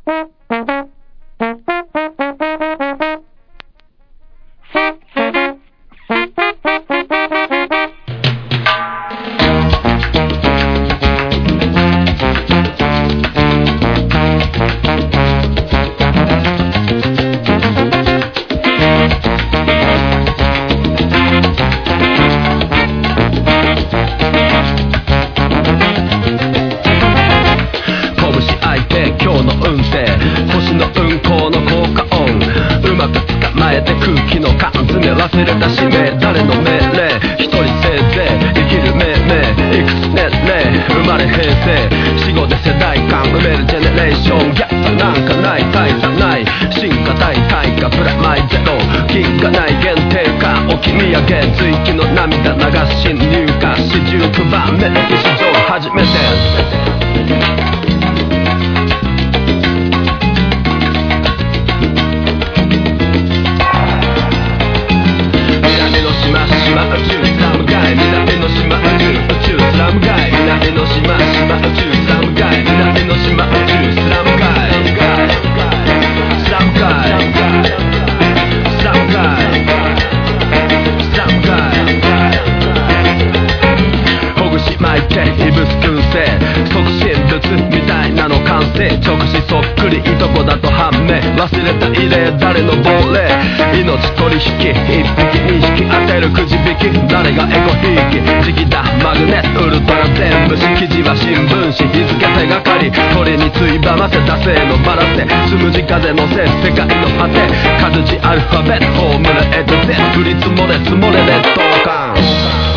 忘れた使命、誰の命令、一人せいぜい生きる命名、いくつ年齢、生まれ平成、死後で世代間埋めるジェネレーション、ギャップなんかない、大差ない、進化大対価プラマイゼロ、銀がない限定化、置き土産、随気の涙流し侵入化、四十九番目歴史上初めて直視そっくりいとこだと判明、忘れた異例誰の亡霊、命取引一匹二匹当てるくじ引き、誰がエゴひいき、時期だマグネウルトラ全部記事は新聞紙、日付手がかり鳥についばませ惰性のバラせ、つむじ風のせ世界の果て、数字アルファベットホームレエットゼ降り積もれ積もれ劣等感。